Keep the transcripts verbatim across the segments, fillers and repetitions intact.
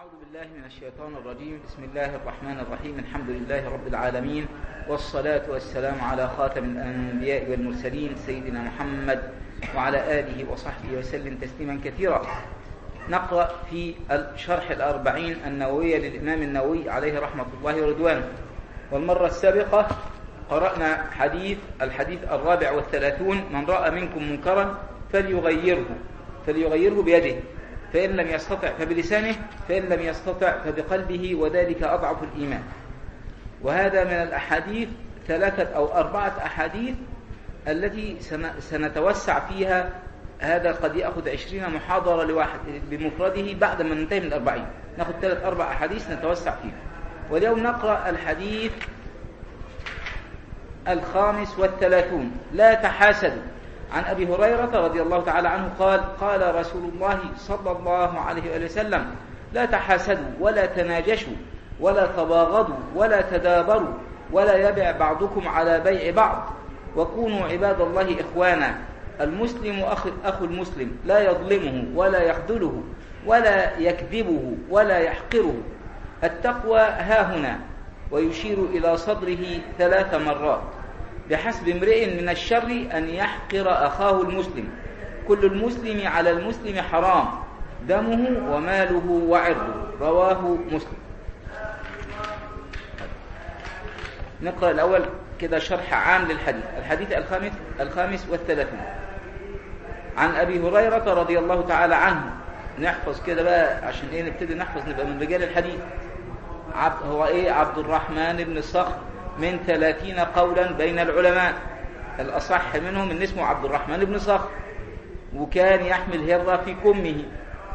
أعوذ بالله من الشيطان الرجيم. بسم الله الرحمن الرحيم. الحمد لله رب العالمين، والصلاة والسلام على خاتم الأنبياء والمرسلين سيدنا محمد وعلى آله وصحبه وسلم تسليما كثيرا. نقرأ في شرح الأربعين النووية للإمام النووي عليه رحمة الله ورضوانه. والمرة السابقة قرأنا حديث الحديث الرابع والثلاثون: من رأى منكم منكرا فليغيره فليغيره بيده، فإن لم يستطع فبلسانه، فإن لم يستطع فبقلبه، وذلك أضعف الإيمان. وهذا من الأحاديث ثلاثة أو أربعة أحاديث التي سنتوسع فيها. هذا قد يأخذ عشرين محاضرة لواحد بمفرده بعد ما ننتهي من الأربعين، نأخذ ثلاث أربع أحاديث نتوسع فيها. واليوم نقرأ الحديث الخامس والثلاثون: لا تحاسدوا. عن أبي هريرة رضي الله تعالى عنه قال: قال رسول الله صلى الله عليه وسلم: لا تحاسدوا ولا تناجشوا ولا تباغضوا ولا تدابروا ولا يبع بعضكم على بيع بعض، وكونوا عباد الله إخوانا. المسلم أخ, أخو المسلم، لا يظلمه ولا يخذله ولا يكذبه ولا يحقره. التقوى هاهنا، ويشير إلى صدره ثلاث مرات: بحسب امرئ من الشر أن يحقر أخاه المسلم، كل المسلم على المسلم حرام، دمه وماله وعرضه. رواه مسلم. نقرأ الأول كده شرح عام للحديث. الحديث الخامس الخامس والثلاثون: عن أبي هريرة رضي الله تعالى عنه. نحفظ كده بقى عشان إيه نبتدي نحفظ، نبقى من رجال الحديث. عبد هو إيه؟ عبد الرحمن بن الصخر، من ثلاثين قولا بين العلماء. الأصح منهم إن اسمه عبد الرحمن بن صخر، وكان يحمل هرة في كمه،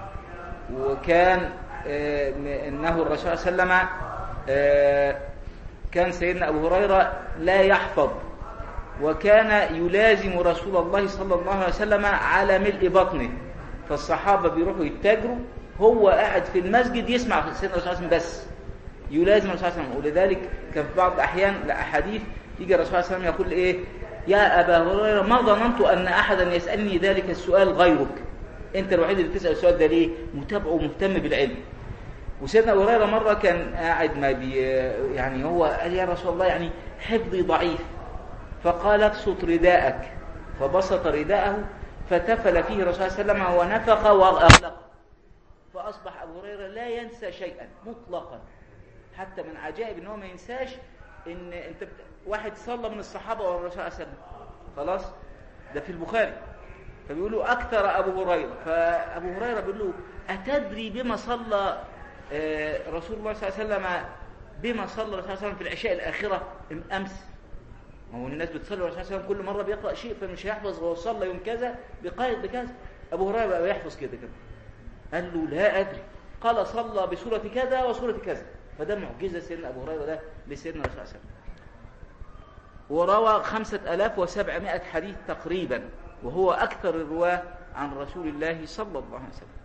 وكان آه إنه الرسول صلى الله عليه وسلم آه كان سيدنا أبو هريرة لا يحفظ، وكان يلازم رسول الله صلى الله عليه وسلم على ملء بطنه. فالصحابة بيروحوا يتاجروا، هو قاعد في المسجد يسمع سيدنا الرسول صلى الله عليه وسلم بس، يلازم الرسول صلى الله عليه وسلم. ولذلك كان في بعض الأحيان لأحاديث يجي الرسول صلى الله عليه وسلم يقول إيه: يا أبا هريرة، ما ظننت أن أحدا يسألني ذلك السؤال غيرك، أنت الوحيد اللي تسأل السؤال ده. ليه؟ متابع ومهتم بالعلم. وسيدنا أبو هريرة مرة كان قاعد ما بي يعني هو قال: يا رسول الله، يعني حفظي ضعيف. فقال: ابسط رداءك. فبسط رداءه فتفل فيه الرسول صلى الله عليه وسلم ونفخ وأغلق. فأصبح أبو هريرة لا ينسى شيئا مطلقا. حتى من عجائب ان هو ما ينساش ان انت بت... واحد صلى من الصحابه والرسول صلى الله عليه وسلم، خلاص، ده في البخاري. فبيقولوا اكثر ابو هريره، فابو هريره بيقول له: اتدري بما صلى آه رسول الله صلى الله عليه وسلم بما صلى الرسول صلى الله عليه وسلم في العشاء الاخره امس؟ ما هو الناس بتصلي الرسول صلى الله عليه وسلم كل مره بيقرا شيء، فمش هيحفظ هو صلى يوم كذا بقيد بكذا. ابو هريره بقى يحفظ كده كده. قال له: لا ادري. قال: صلى بسوره كذا وسوره كذا. فده معجزة سيدنا أبو هريرة ده لسيدنا الرسول صلى الله عليه وسلم. وروى خمسة آلاف وسبعمائة حديث تقريبا، وهو أكثر الرواة عن رسول الله صلى الله عليه وسلم.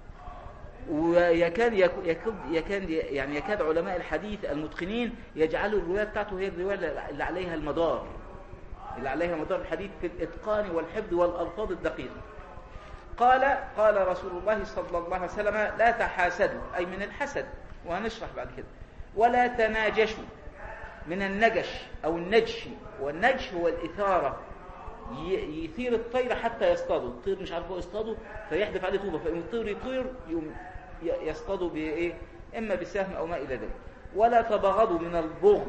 ويكاد يكاد يكاد يعني يكاد علماء الحديث المتقنين يجعلوا الرواية بتاعته هي الرواية اللي عليها المدار، اللي عليها مدار الحديث في الإتقان والحفظ والألفاظ الدقيقة. قال قال رسول الله صلى الله عليه وسلم: لا تحاسدوا، أي من الحسد، وهنشرح بعد كده. ولا تناجشوا، من النجش أو النجش، والنجش هو الإثارة، يثير الطير حتى يصطادوا. الطير مش عارفه يصطادوا فيحدف عليه طوبة، فإن الطير يطير يوم يصطادوا بإيه؟ إما بسهم أو ما إلى ذلك. ولا تبغضوا، من البغض.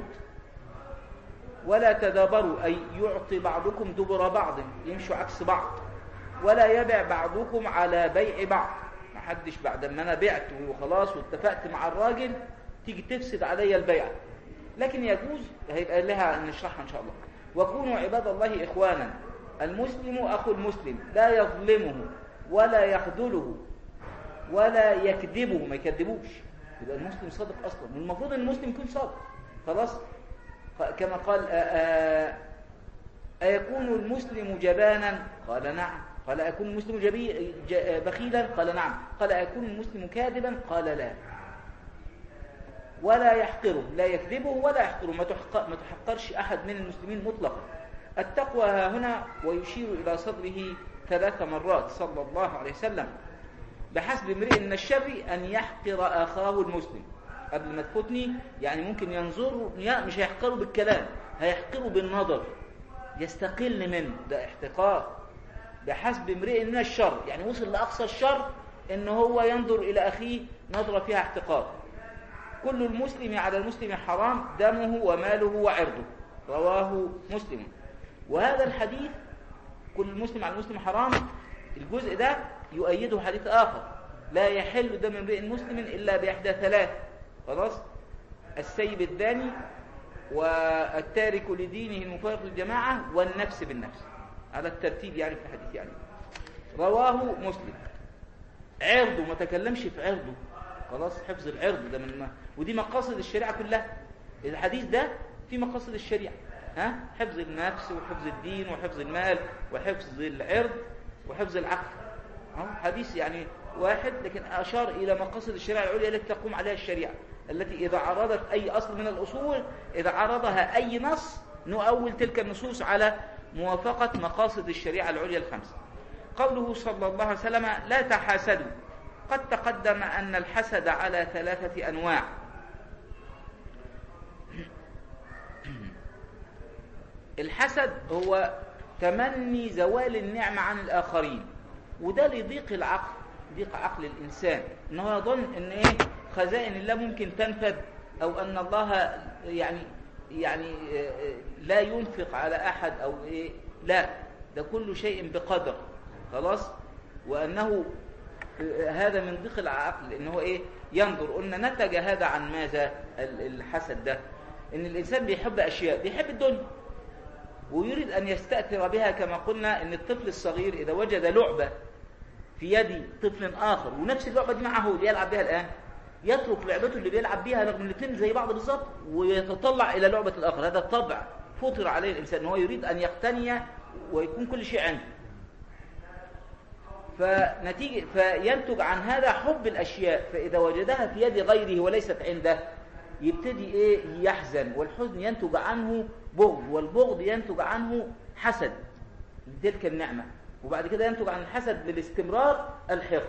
ولا تدابروا، أي يعطي بعضكم دبر بعض، يمشوا عكس بعض. ولا يبع بعضكم على بيع بعض، ما حدش بعد ما أنا بعت وخلاص واتفقت مع الراجل تيجي تفسد علي البيع، لكن يجوز، هيبقى لها نشرحها إن شاء الله. وكونوا عباد الله إخوانا. المسلم أخو المسلم، لا يظلمه ولا يخذله ولا يكذبه، ما يكذبوش. يبقى المسلم صادق أصلا، والمفروض أن المسلم يكون صادق، خلاص. كما قال: أيكون المسلم جبانا؟ قال: نعم. قال: أيكون المسلم جبي... بخيلا؟ قال: نعم. قال: أيكون المسلم كاذبا؟ قال: لا. ولا يحقره، لا يكذبه ولا يحقره، ما ما تحقرش أحد من المسلمين مطلقا. التقوى ها هنا، ويشير إلى صدره ثلاث مرات صلى الله عليه وسلم. بحسب امرئ من الشر أن يحقر أخاه المسلم. قبل ما تفوتني يعني ممكن ينظر، مش هيحقره بالكلام، هيحقره بالنظر، يستقل منه، ده احتقار. بحسب امرئ من الشر يعني وصل لأقصى الشر إن هو ينظر إلى أخيه نظرة فيها احتقار. كل المسلم على المسلم حرام دمه وماله وعرضه، رواه مسلم. وهذا الحديث كل المسلم على المسلم حرام، الجزء ده يؤيده حديث آخر: لا يحل دم امرئ مسلم إلا بإحدى ثلاث. خلاص، السيب الداني، والتارك لدينه المفارق للجماعة، والنفس بالنفس، على الترتيب يعني في الحديث يعني. رواه مسلم. عرضه، ما تكلمش في عرضه، خلاص، حفظ العرض ده من ما ودي مقاصد الشريعة كلها. الحديث ده في مقاصد الشريعة، ها، حفظ النفس وحفظ الدين وحفظ المال وحفظ العرض وحفظ العقل. حديث يعني واحد لكن أشار إلى مقاصد الشريعة العليا التي تقوم عليها الشريعة، التي إذا عرضت أي أصل من الأصول، إذا عرضها أي نص، نؤول تلك النصوص على موافقة مقاصد الشريعة العليا الخمسة. قوله صلى الله عليه وسلم: لا تحاسدوا. قد تقدم أن الحسد على ثلاثة أنواع. الحسد هو تمني زوال النعمة عن الآخرين، وده لضيق العقل، ضيق عقل الإنسان، إنه يظن إن إيه خزائن الله ممكن تنفذ، أو أن الله يعني يعني لا ينفق على أحد، أو إيه، لا، ده كل شيء بقدر، خلاص. وأنه هذا من ضيق العقل، إنه هو إيه ينظر. قلنا نتج هذا عن ماذا؟ الحسد ده إن الإنسان بيحب أشياء، بيحب الدنيا ويريد أن يستأثر بها. كما قلنا إن الطفل الصغير إذا وجد لعبة في يد طفل آخر ونفس اللعبة دي معه اللي يلعب بها الآن، يترك لعبته اللي بيلعب بها رغم ان الاثنين زي بعض بالظبط ويتطلع إلى لعبة الآخر. هذا طبع فطر عليه الإنسان، إن هو يريد أن يقتني ويكون كل شيء عنده. فنتيجة فينتج عن هذا حب الأشياء، فإذا وجدها في يد غيره وليست عنده يبتدي إيه يحزن، والحزن ينتج عنه بغض، والبغض ينتج عنه حسد لتلك النعمة، وبعد كده ينتج عن الحسد بالاستمرار الحقد.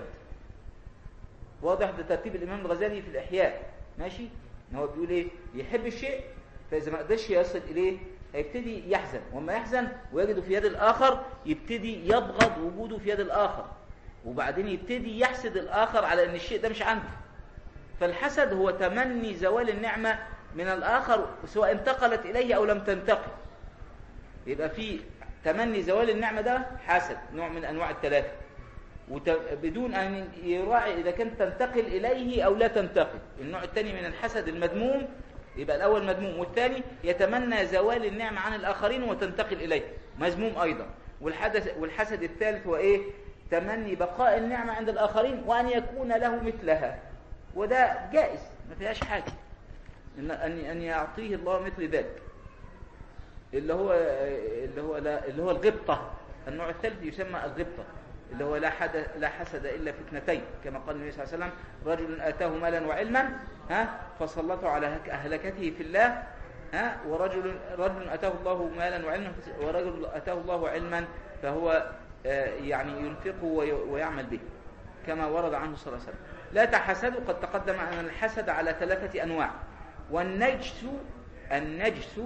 واضح؟ ده ترتيب الإمام الغزالي في الإحياء، ماشي؟ إن هو بيقول إيه؟ يحب الشيء، فإذا ما قدرش يصل إليه هيبتدي يحزن، وما يحزن ويجده في يد الآخر يبتدي يبغض وجوده في يد الآخر، وبعدين يبتدي يحسد الآخر على أن الشيء ده مش عنده. فالحسد هو تمني زوال النعمة من الآخر سواء انتقلت إليه أو لم تنتقل. يبقى في تمني زوال النعمة، ده حسد، نوع من أنواع الثلاثة، بدون أن يراعي إذا كانت تنتقل إليه أو لا تنتقل. النوع الثاني من الحسد المذموم، يبقى الأول مذموم، والثاني يتمنى زوال النعمة عن الآخرين وتنتقل إليه، مذموم أيضا. والحدث والحسد الثالث هو إيه؟ تمني بقاء النعمة عند الآخرين وأن يكون له مثلها، وده جائز ما فيهاش حاجة، إن أن يعطيه الله مثل ذلك، اللي هو اللي هو لا اللي هو الغبطة. النوع الثالث يسمى الغبطة، اللي هو لا حد لا حسد إلا في اثنتين، كما قال النبي صلى الله عليه وسلم: رجل آتاه مالا وعلما ها فسلطه على أهلكته في الله، ها ورجل رجل آتاه الله مالا وعلما ورجل آتاه الله علما فهو يعني ينفقه ويعمل به، كما ورد عنه صلى الله عليه وسلم. لا تحسدوا. قد تقدم أن الحسد على ثلاثة أنواع. والنجس النجس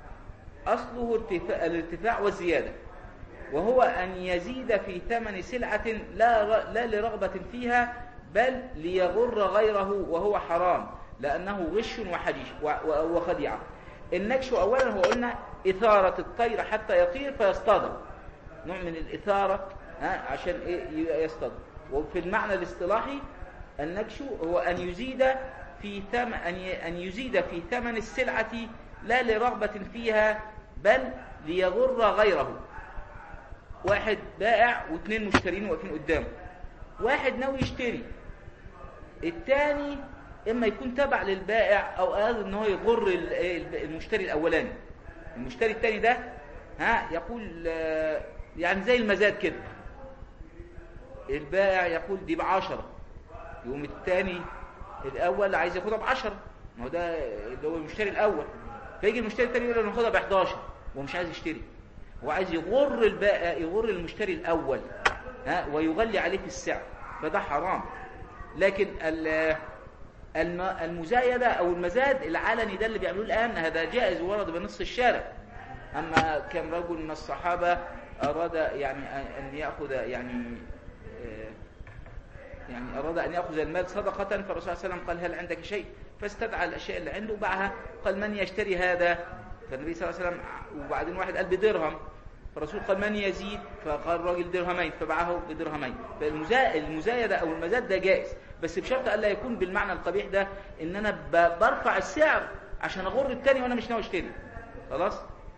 أصله الارتفاع والزيادة، وهو أن يزيد في ثمن سلعة لا لا لرغبة فيها بل ليغر غيره، وهو حرام لأنه غش وحجيش وخديعة. النجش أولا هو قلنا إثارة الطير حتى يطير فيصطاد، نوع من الإثارة ها عشان إيه يصطاد. وفي المعنى الاصطلاحي النجش هو أن يزيد في ثمن أن يزيد في ثمن السلعة لا لرغبة فيها بل ليغر غيره. واحد بائع واثنين مشترين واقفين قدامه، واحد ناوي يشتري، الثاني اما يكون تبع للبائع او قال ان هو يغر المشتري الاولاني. المشتري الثاني ده ها يقول يعني زي المزاد كده، البائع يقول دي بعشرة، يقوم الثاني الاول عايز ياخدها بعشرة، ما هو ده اللي هو المشتري الاول، فيجي المشتري الثاني يقول له ناخدها بحداشر وهو مش عايز يشتري، هو عايز يغر البائع يغر المشتري الاول ها ويغلي عليه في السعر. فده حرام. لكن المزايدة أو المزاد العلني ده اللي بيعملوه الآن هذا جائز ورد بنص الشارع. أما كم رجل من الصحابة أراد يعني أن يأخذ يعني يعني أراد أن يأخذ المال صدقة، فالرسول صلى الله عليه وسلم قال هل عندك شيء؟ فاستدعى الأشياء اللي عنده وباعها، قال من يشتري هذا؟ فالنبي صلى الله عليه وسلم، وبعدين واحد قال بدرهم، فالرسول قال من يزيد؟ فقال الراجل درهمين فباعه بدرهمين. فالمزايدة أو المزاد ده جائز، بس بشرط ألا يكون بالمعنى القبيح ده إن أنا برفع السعر عشان أغر التاني وأنا مش ناوي أشتري. خلاص.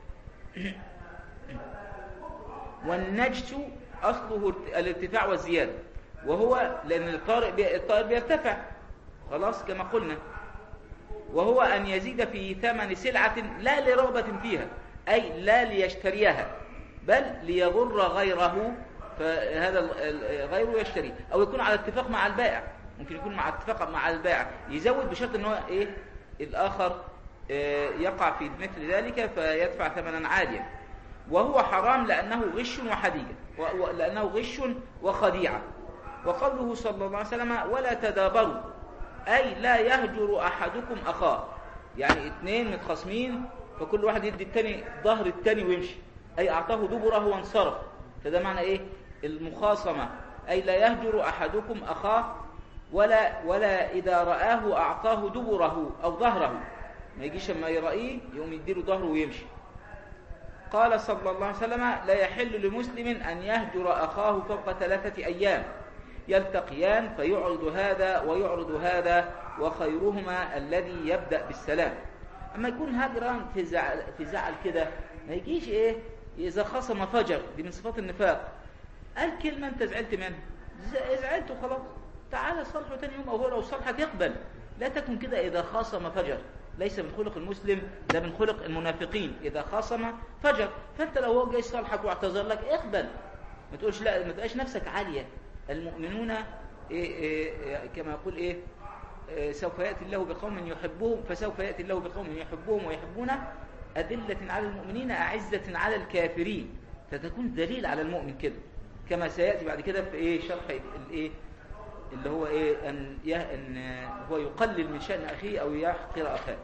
والنجس أصله الارتفاع والزيادة، وهو لأن الطائر الطائر بيرتفع، خلاص كما قلنا، وهو أن يزيد في ثمن سلعة لا لرغبة فيها، أي لا ليشتريها بل ليغر غيره، فهذا غيره يشتري، أو يكون على اتفاق مع البائع. ممكن يكون مع اتفاق مع البائع يزود بشرط أنه إيه الآخر يقع في مثل ذلك فيدفع ثمنا عاليا. وهو حرام لأنه غش وحديقة، لأنه غش وخديعة. وقوله صلى الله عليه وسلم ولا تدابروا، أي لا يهجر أحدكم أخاه، يعني اثنين متخاصمين فكل واحد يدي التاني ظهر التاني ويمشي، أي أعطاه دبره وانصرف، فده معنى إيه المخاصمة، أي لا يهجر أحدكم أخاه، ولا ولا إذا رآه أعطاه دبره أو ظهره، ما يجيش لما يرأيه يقوم يديله ظهره ويمشي. قال صلى الله عليه وسلم لا يحل لمسلم أن يهجر أخاه فوق ثلاثة أيام يلتقيان فيعرض هذا ويعرض هذا وخيرهما الذي يبدأ بالسلام. أما يكون هجران في زعل, في زعل كده، ما يجيش إيه إذا خصم فجر، دي من صفات النفاق، قال كلمة أنت زعلت منها، زعلت وخلاص، تعالى صلحه تاني يوم، أو هو لو صلحك يقبل. لا تكن كده إذا خاصم فجر، ليس من خلق المسلم، ده من خلق المنافقين، إذا خاصم فجر. فأنت لو هو جاي صلحك واعتذر لك اقبل، ما تقولش لا، ما تبقاش نفسك عالية. المؤمنون إيه إيه كما يقول إيه, إيه سوف يأتي الله بقوم يحبهم، فسوف يأتي الله بقوم يحبهم ويحبونه أذلة على المؤمنين أعزة على الكافرين، فتكون دليل على المؤمن كده، كما سيأتي بعد كده في إيه شرح الإيه اللي هو إيه أن, أن هو يقلل من شأن أخيه أو يحقر أخاه.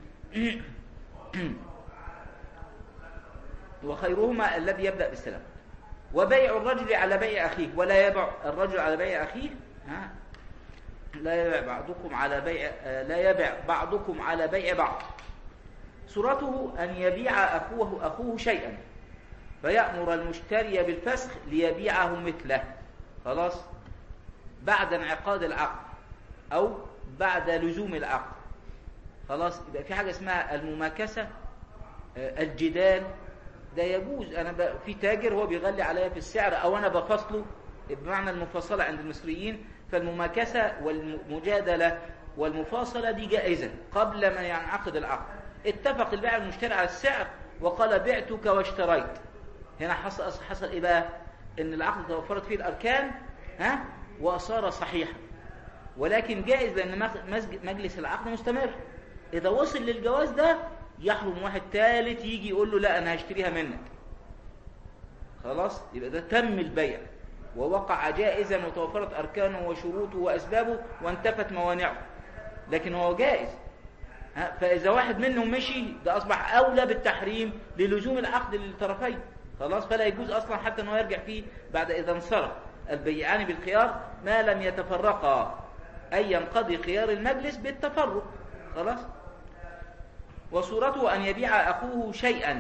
وخيرهما الذي يبدأ بالسلام. وبيع الرجل على بيع أخيه، ولا يبع الرجل على بيع أخيه، ها لا يبع بعضكم على بيع لا يبع بعضكم على بيع بعض. صورته أن يبيع أخوه أخوه شيئا فيأمر المشتري بالفسخ ليبيعه مثله، خلاص، بعد انعقاد العقد أو بعد لزوم العقد. خلاص، يبقى في حاجة اسمها المماكسة، الجدال، ده يجوز. أنا ب... في تاجر هو بيغلي عليا في السعر أو أنا بفصله، بمعنى المفاصلة عند المصريين، فالمماكسة والمجادلة والمفاصلة دي جائزة قبل ما ينعقد العقد. اتفق البائع والمشتري على السعر وقال بعتك واشتريت، هنا حصل حصل إيه بقى؟ إن العقد توفرت فيه الأركان، ها، وصار صحيحا. ولكن جائز لأن مجلس العقد مستمر. إذا وصل للجواز ده يحرم واحد ثالث يجي يقول له لا أنا هشتريها منك، خلاص، يبقى ده تم البيع ووقع جائزا وتوفرت أركانه وشروطه وأسبابه وانتفت موانعه، لكن هو جائز. فإذا واحد منهم مشي ده أصبح أولى بالتحريم للزوم العقد للطرفين، خلاص، فلا يجوز أصلا حتى أنه يرجع فيه بعد إذا انصرف. البيعان بالخيار ما لم يتفرقا، أي ينقضي خيار المجلس بالتفرق، خلاص. وصورته أن يبيع أخوه شيئا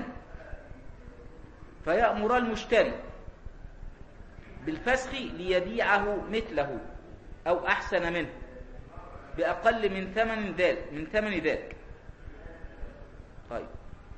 فيأمر المشتري بالفسخ ليبيعه مثله أو أحسن منه بأقل من ثمن ذلك من ثمن ذلك. طيب،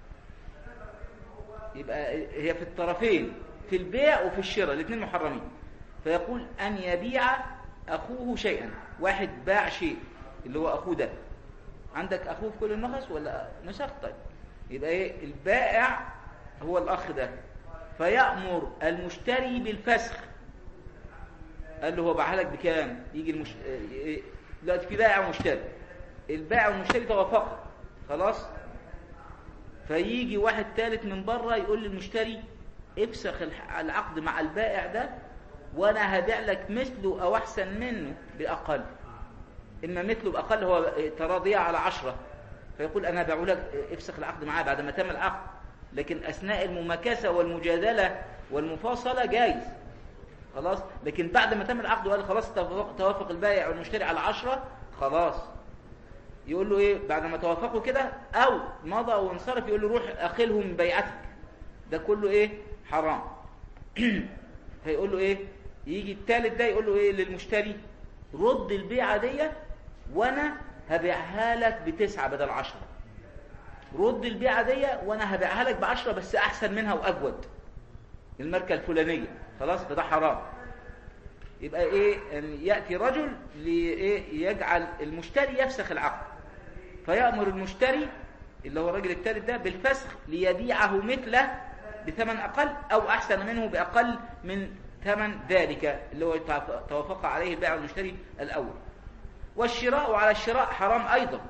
يبقى هي في الطرفين، في البيع وفي الشراء، الاثنين محرمين. فيقول أن يبيع أخوه شيئا، واحد باع شيء اللي هو أخوه ده، عندك أخوه في كل النخس ولا نسخ؟ طيب، يبقى إيه؟ البائع هو الأخ ده، فيأمر المشتري بالفسخ، قال له هو باعها لك بكام؟ يجي المش... دلوقتي في بائع ومشتري، البائع والمشتري توافقوا، خلاص، فيجي واحد ثالث من بره يقول للمشتري افسخ العقد مع البائع ده وانا هبيع لك مثله او احسن منه باقل. اما مثله باقل هو تراضيه على عشرة، فيقول انا هبيعه لك افسخ العقد معاه بعد ما تم العقد. لكن اثناء المماكسه والمجادله والمفاصله جايز خلاص. لكن بعد ما تم العقد وقال خلاص توافق البائع والمشتري على عشرة، خلاص يقول له ايه بعد ما توافقوا كده او مضى وانصرف، يقول له روح اخلهم من بيعتك. ده كله ايه حرام. فيقول له ايه، يجي الثالث ده يقول له ايه للمشتري، رد البيعه دي وانا هبيعها لك بتسعة بدل عشرة. رد البيعه دي وانا هبيعها لك بعشرة بس احسن منها واجود الماركه الفلانيه. خلاص ده حرام. يبقى ايه ان ياتي رجل لإيه يجعل المشتري يفسخ العقد، فيأمر المشتري اللي هو الراجل الثالث ده بالفسخ ليبيعه مثله بثمن اقل او احسن منه باقل من ثمن ذلك اللي هو توافق عليه البائع والمشتري الاول. والشراء على الشراء حرام ايضا.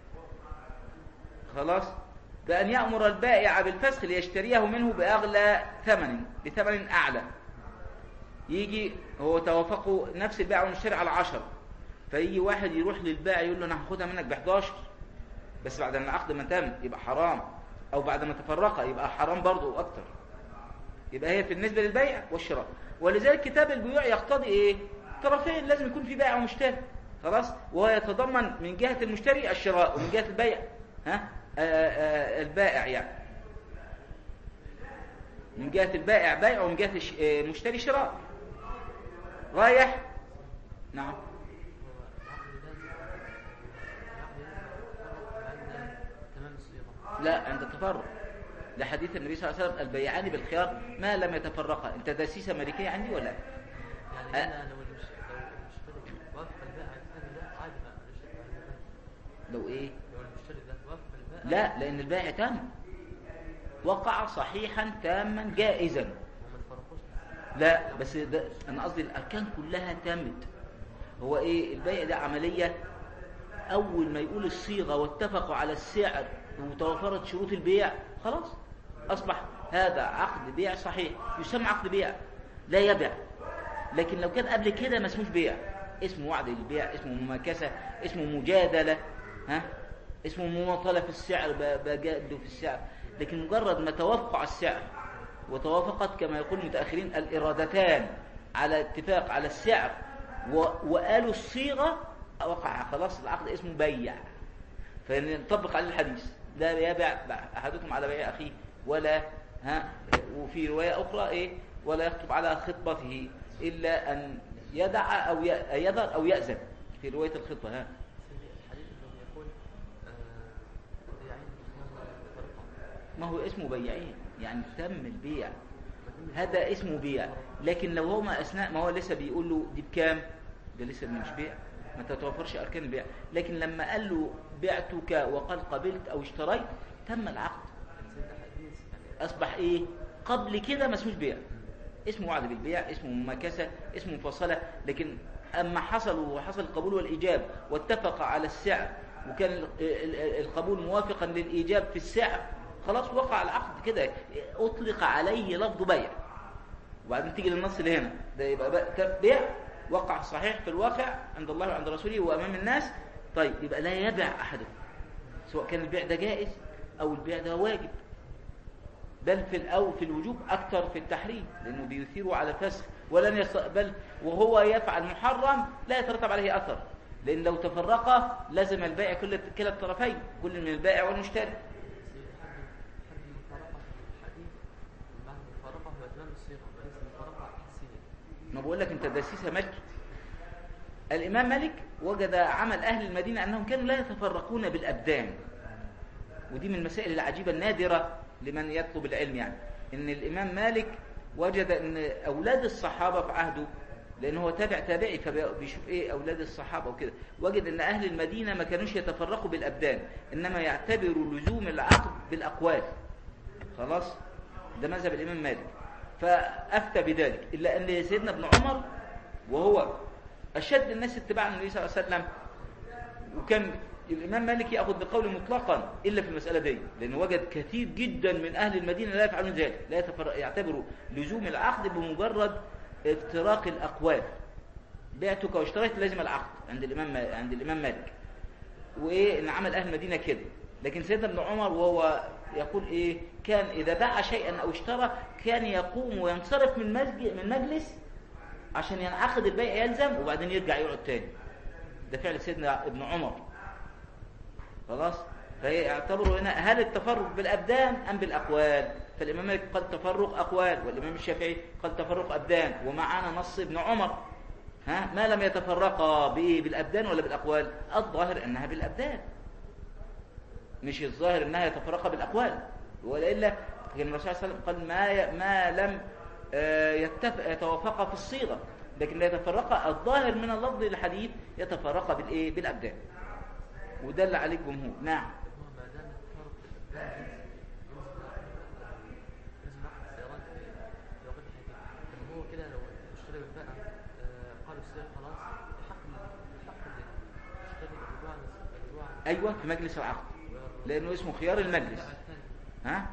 خلاص، بأن يأمر البائع بالفسخ ليشتريه منه بأغلى ثمن بثمن أعلى. يجي هو توافقوا نفس البائع والمشتري على عشرة، فيجي واحد يروح للبائع يقول له أنا هاخدها منك بحداشر بس بعد ما العقد ما تم يبقى حرام، أو بعد ما تفرق يبقى حرام برضه أكتر. يبقى هي بالنسبة للبيع والشراء. ولذلك كتاب البيوع يقتضي إيه؟ طرفين لازم يكون في بائع ومشتري. خلاص، وهو يتضمن من جهة المشتري الشراء ومن جهة البيع ها آآ آآ البائع، يعني من جهة البائع بيع ومن جهة المشتري شراء. رايح نعم. لا عند التفرق، لحديث النبي صلى الله عليه وسلم البيعان بالخيار ما لم يتفرقا. انت دسيسة امريكية عندي ولا؟ يعني أنا لو المشتري وافق البائع الثاني ده عادي ما لو ايه؟ لو المشتري ده وافق البائع لا، لان البائع تم وقع صحيحا تاما جائزا. وما تفرقوش. لا بس ده انا قصدي الاركان كلها تمت. هو ايه البيع ده عملية اول ما يقول الصيغة واتفقوا على السعر وتوفرت شروط البيع خلاص اصبح هذا عقد بيع صحيح، يسمى عقد بيع لا يبيع. لكن لو كان قبل كده ما اسموش بيع، اسمه وعد البيع، اسمه مماكسة، اسمه مجادلة، ها اسمه مماطلة في السعر، بجاده في السعر. لكن مجرد ما توقع السعر وتوافقت كما يقول المتأخرين الإرادتان على اتفاق على السعر وقالوا الصيغة، وقع خلاص العقد اسمه بيع. فنطبق عليه الحديث لا يبيع أحدكم على بيع أخيه ولا ها. وفي رواية أخرى إيه ولا يخطب على خطبته إلا أن يدع أو يذر أو يأذن في رواية الخطبة. ها الحديث الذي يقول بيعين ما هو اسمه بيعين يعني تم البيع، هذا اسمه بيع. لكن لو هما أثناء ما هو لسه بيقول له دي بكام، ده لسه مش بيع، ما تتوفرش أركان البيع. لكن لما قال له بعتك وقال قبلت أو اشتريت تم العقد، أصبح إيه قبل كده ما اسموش بيع، اسمه وعد بالبيع، اسمه مماكسة، اسمه مفصلة. لكن أما حصل وحصل القبول والإيجاب واتفق على السعر وكان القبول موافقا للإيجاب في السعر، خلاص وقع العقد كده، أطلق عليه لفظ بيع. وبعدين تيجي للنص اللي هنا ده يبقى بيع وقع صحيح في الواقع عند الله وعند رسوله وأمام الناس. طيب يبقى لا يبيع أحدهم، سواء كان البيع ده جائز أو البيع ده واجب، بل في الأو في الوجوب أكثر في التحريم، لأنه بيثير على فسخ ولن يستقبل، وهو يفعل محرم لا يترتب عليه أثر، لأن لو تفرقا لازم البائع كل كلا الطرفين، كل من البائع والمشتري. ما بقول لك انت دسيسه مكي. الامام مالك وجد عمل اهل المدينه انهم كانوا لا يتفرقون بالابدان، ودي من المسائل العجيبه النادره لمن يطلب العلم. يعني ان الامام مالك وجد ان اولاد الصحابه في عهده، لان هو تابع تابعي فبيشوف ايه اولاد الصحابه وكده، وجد ان اهل المدينه ما كانوش يتفرقوا بالابدان، انما يعتبروا لزوم العقد بالاقوال. خلاص ده مذهب الامام مالك، فافتى بذلك. الا ان سيدنا ابن عمر وهو اشد الناس اتباعا للنبي صلى الله عليه وسلم، وكان الامام مالك ياخذ بقول مطلقا الا في المساله دي، لانه وجد كثير جدا من اهل المدينه لا يفعلون ذلك، لا يعتبروا لزوم العقد بمجرد افتراق الأقوال. بعتك واشتريت لازم العقد عند الإمام عند الإمام مالك، وإيه إن عمل أهل المدينة كده. لكن سيدنا ابن عمر وهو يقول إيه كان إذا باع شيئا أو اشترى كان يقوم وينصرف من مسجد من مجلس عشان ينعقد البيع يلزم، وبعدين يرجع يقعد تاني. ده فعل سيدنا ابن عمر. خلاص. فيعتبروا هنا هل التفرق بالأبدان أم بالأقوال؟ فالإمام مالك قال تفرق أقوال، والإمام الشافعي قال تفرق أبدان، ومعانا نص ابن عمر ها ما لم يتفرقا بإيه بالأبدان ولا بالأقوال. الظاهر أنها بالأبدان، مش الظاهر أنها يتفرقا بالأقوال، وإلا كان الرسول صلى الله عليه وسلم قال ما ما لم يتفق يتوافقا في الصيغة، لكن لا يتفرقا. الظاهر من اللفظ الحديث يتفرقا بالإيه بالأبدان، ودل عليه الجمهور. نعم. أيوة في مجلس العقد، لأنه اسمه خيار المجلس. ها؟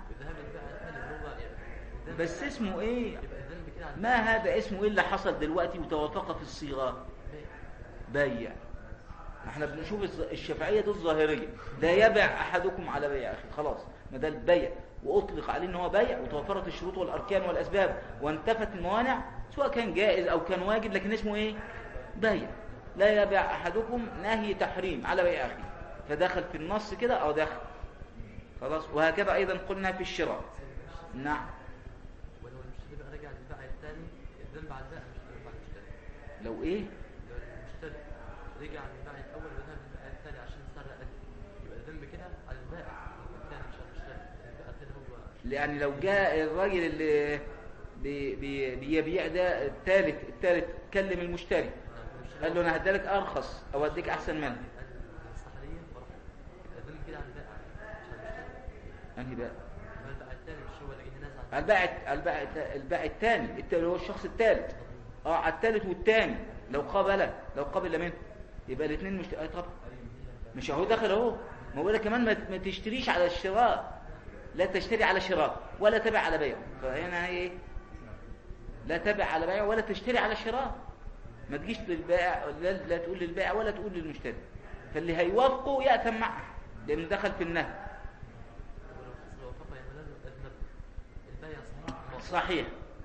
بس اسمه إيه؟ ما هذا اسمه إيه اللي حصل دلوقتي وتوافق في الصيغة؟ بيع. احنا بنشوف الشافعية دي الظاهرية، لا يبيع أحدكم على بيع أخي. خلاص، ما ده البيع وأطلق عليه إن هو بيع، وتوفرت الشروط والأركان والأسباب وانتفت الموانع، سواء كان جائز أو كان واجب، لكن اسمه إيه؟ بيع. لا يبيع أحدكم نهي تحريم على بيع أخي، فدخل في النص كده أو دخل. خلاص. وهكذا أيضا قلنا في الشراء. نعم. ولو المشتري بقى رجع للبائع الثاني الذنب على البائع مش الذنب على المشتري. لو إيه؟ لو المشتري رجع للبائع الأول وذهب للبائع الثاني عشان سرق أجل، يبقى الذنب كده على البائع الثاني مش على المشتري. البائع الثاني هو يعني لو جاء الراجل اللي بي بي بيبيع ده الثالث الثالث كلم المشتري قال له أنا هديلك أرخص أو هديك أحسن منه. الصحرية فرح الذنب كده على البائع مش على المشتري. أنهي بقى؟ البائع الثاني مش هو اللي جه نازع البائع البائع البائع الثاني اللي هو الشخص الثالث. اه على الثالث والثاني لو قابله لو قابل منه يبقى الاثنين مش آه طبعا مش اهو داخل اهو. ما بقول لك كمان ما تشتريش على الشراء، لا تشتري على شراء ولا تبع على بيع. فهنا ايه؟ لا تبع على بيع ولا تشتري على شراء. ما تجيش للبائع لا, لا تقول للبائع ولا تقول للمشتري، فاللي هيوافقه يأثم معه لانه دخل في النهي. صحيح،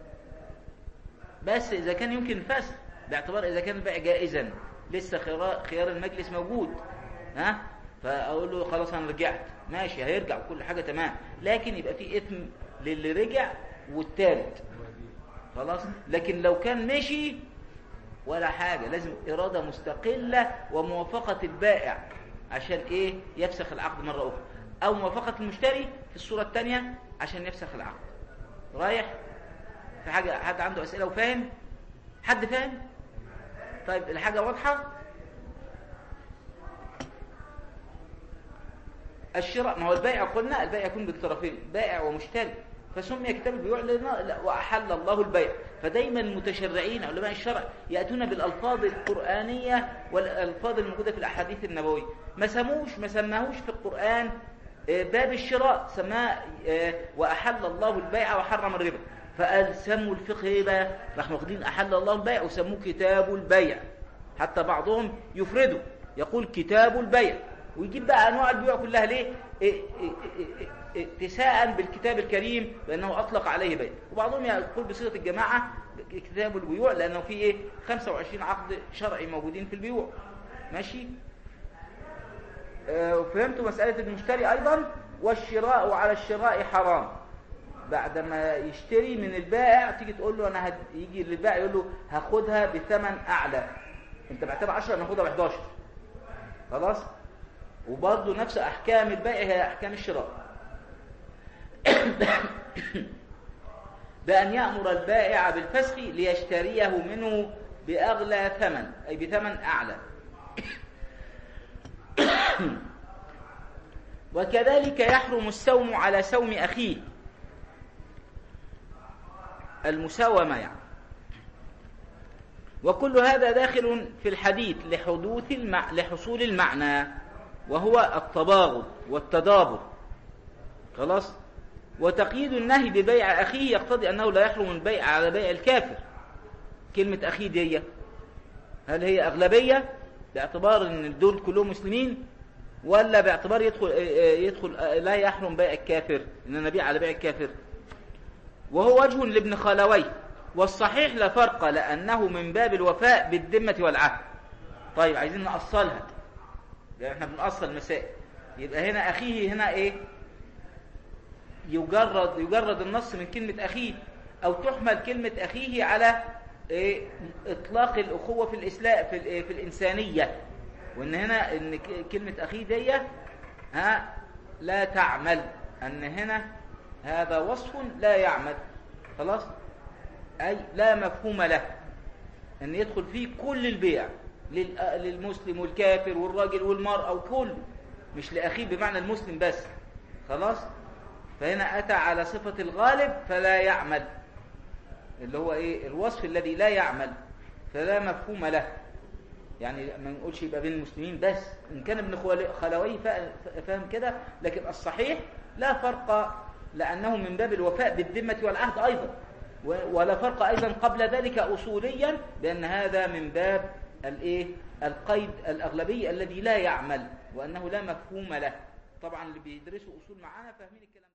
بس إذا كان يمكن الفسخ باعتبار إذا كان البيع جائزا لسه خيار المجلس موجود، ها فأقول له خلاص أنا رجعت ماشي، هيرجع وكل حاجة تمام، لكن يبقى في إثم للي رجع والثالث. خلاص. لكن لو كان مشي ولا حاجة، لازم إرادة مستقلة وموافقة البائع عشان إيه يفسخ العقد مرة أخرى، أو موافقة المشتري في الصورة الثانية عشان يفسخ العقد. رايح في حاجة؟ حد عنده أسئلة وفاهم؟ حد فاهم؟ طيب الحاجة واضحة؟ الشراء، ما هو البائع قلنا البائع يكون بالطرفين بائع ومشتري، فسمي كتاب البيوع وأحل الله البيع. فدايما المتشرعين علماء الشرع يأتون بالألفاظ القرآنية والألفاظ الموجودة في الأحاديث النبوية. ما سموش ما سماهوش في القرآن باب الشراء، سماه وأحل الله البيع وحرم الربا. فقال سموا الفقه ايه بقى؟ راحوا واخدين أحل الله البيع وسموه كتاب البيع. حتى بعضهم يفردوا يقول كتاب البيع، ويجيب بقى أنواع البيوع كلها. ليه؟ اتساء بالكتاب الكريم لأنه أطلق عليه بيع. وبعضهم يقول بصيغة الجماعة كتاب البيوع لأنه فيه ايه خمسة وعشرين عقد شرعي موجودين في البيوع. ماشي. أه فهمتوا مسألة المشتري أيضا؟ والشراء على الشراء حرام. بعد ما يشتري من البائع تيجي تقول له أنا هد... يجي للبائع يقول له هاخدها بثمن أعلى، أنت بعتها بعشرة أنا هاخدها بحداشر. خلاص. وبرضه نفس أحكام البائع هي أحكام الشراء. بأن يأمر البائع بالفسخ ليشتريه منه بأغلى ثمن، أي بثمن أعلى. وكذلك يحرم السوم على سوم أخيه، المساومة يعني. وكل هذا داخل في الحديث لحدوث المع... لحصول المعنى، وهو التباغض والتدابر. خلاص. وتقييد النهي ببيع أخيه يقتضي أنه لا يحرم البيع على بيع الكافر، كلمة أخي دي هل هي أغلبية باعتبار أن دول كلهم مسلمين، ولا باعتبار يدخل يدخل لا يحرم بيع الكافر، أن نبيع على بيع الكافر؟ وهو وجه لابن خلوي، والصحيح لا فرق لأنه من باب الوفاء بالذمة والعهد. طيب عايزين نأصلها، يعني احنا بنأصل مسائل. يبقى هنا أخيه هنا إيه؟ يجرد يجرد النص من كلمة أخيه، أو تحمل كلمة أخيه على إيه؟ إطلاق الأخوة في الإسلام في, في الإنسانية، وإن هنا إن كلمة أخيه دي ها لا تعمل، أن هنا هذا وصف لا يعمل خلاص، أي لا مفهوم له، أن يدخل فيه كل البيع للمسلم والكافر والراجل والمرأة وكل، مش لأخيه بمعنى المسلم بس خلاص. فهنا أتى على صفة الغالب فلا يعمل، اللي هو إيه؟ الوصف الذي لا يعمل، فلا مفهوم له. يعني ما نقولش يبقى بين المسلمين بس، إن كان ابن خلوي فاهم كده، لكن الصحيح لا فرق لأنه من باب الوفاء بالذمة والعهد أيضا، ولا فرق أيضا قبل ذلك أصوليا، بأن هذا من باب الإيه؟ القيد الأغلبي الذي لا يعمل، وأنه لا مفهوم له. طبعا اللي بيدرسوا أصول معانا فاهمين الكلام.